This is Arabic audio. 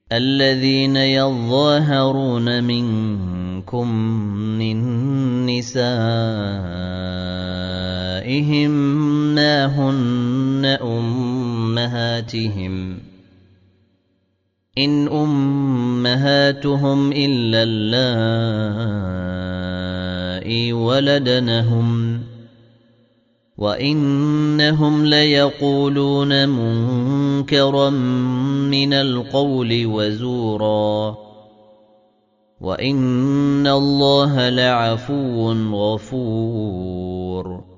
الذين يظاهرون منكم من نسائهم ما هن أمهاتهم إن أمهاتهم إلا اللائي ولدنهم وإنهم ليقولون منكرا من القول وزورا وإن الله لعفو غفور